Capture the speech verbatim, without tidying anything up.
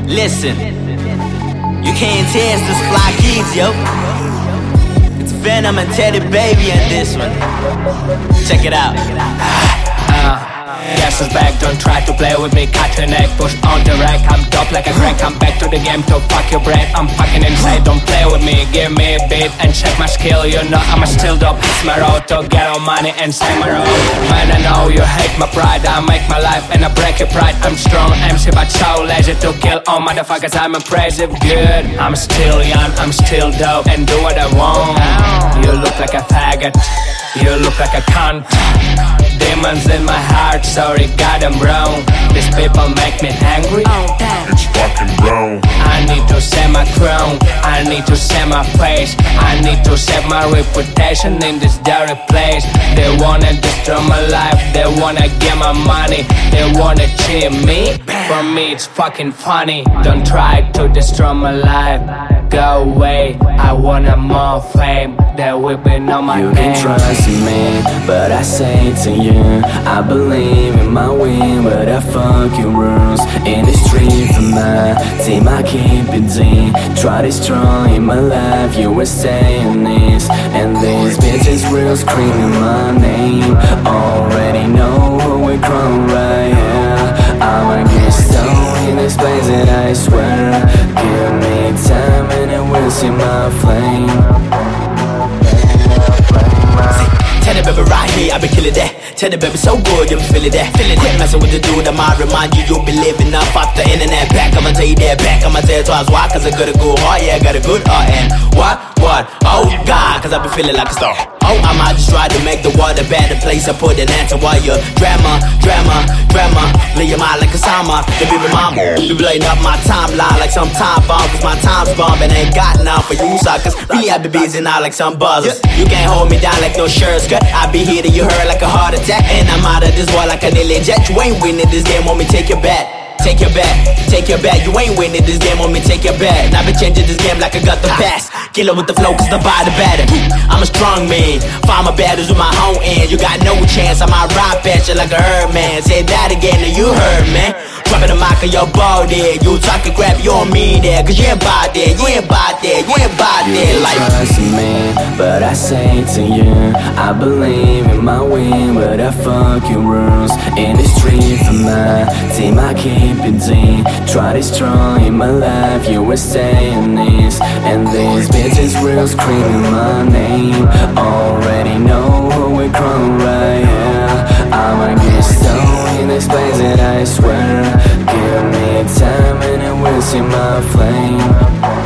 Listen, you can't test this fly kids, yo. It's Venom and Teddy Baby in this one. Check it out. Uh. Guess who's back, don't try to play with me. Cut your neck, push on the rack. I'm dope like a crack, I'm back to the game to fuck your brain. I'm fucking insane, don't play with me. Give me a beat and check my skill. You know I'm a still dope, it's my road to get on money and stay my road. Man, I know you hate my pride, I make my life and I break your pride. I'm strong M C but so lazy to kill all motherfuckers. I'm impressive, good. I'm still young, I'm still dope and do what I want. You look like a faggot, you look like a cunt. Demons in my heart, sorry, got them wrong. These people make me angry. It's fucking wrong. I need to save my crown, I need to save my face, I need to save my reputation in this dirty place. They wanna destroy my life, they wanna get my money, they wanna cheat me. For me it's fucking funny. Don't try to destroy my life, go away. I want more fame, they're whipping on my You name. can trust me, but I say to you, I believe in my win, but I fuck your rules. In the street for my team, I keep it deep. Try to destroy my life, you were saying this. And these bitches real screaming my name. Already know who we're crawling right here. I'ma get stoned in this place that I swear. Give me time and I will see my flame. Tell the baby right here, I be killing that. Tell the baby so good, you be feeling that. Feeling that. Messing with the dude, I might remind you, you'll be living up off the internet. Back, I'ma tell you that back, I'ma tell you twice why. Cause I got a good heart, yeah, I got a good heart. And what, what, oh God, cause I be feeling like a star. Oh, I might just try to make the world a better place. I put an answer while you're drama, drama, drama. Leave your mind like a summer, the baby mama. You blowing up my timeline like some time bomb. Cause my time's bombing, ain't got none for you suckers. Really, I be busy now like some buzzers. You can't hold me down like no shirt skirt. I be here till you heard like a heart attack. And I'm out of this world like a nearly jet. You ain't winning this game, want me take your bet. Take your bet, take your bet. You ain't winning this game, want me take your bet. And I been changing this game like I got the pass. Kill it with the flow, cause the body better. I'm a strong man, find my battles with my own end. You got no chance, I might ride past you like a herd man. Say that again and you heard, man. Dropping the mic on your ball there. You talking crap, you don't mean that. Cause you ain't about that, you ain't about that, you ain't about that. You Like trust me, but I say to you, I believe in my win, but I fuck your rules. In the street for my team, I keep it deep. Try to destroy my life, you were saying this. And these bitches real screaming my name. Already know who we're crawling right here. I'ma get stoned in this place that I swear. Give me time and I will see my flame.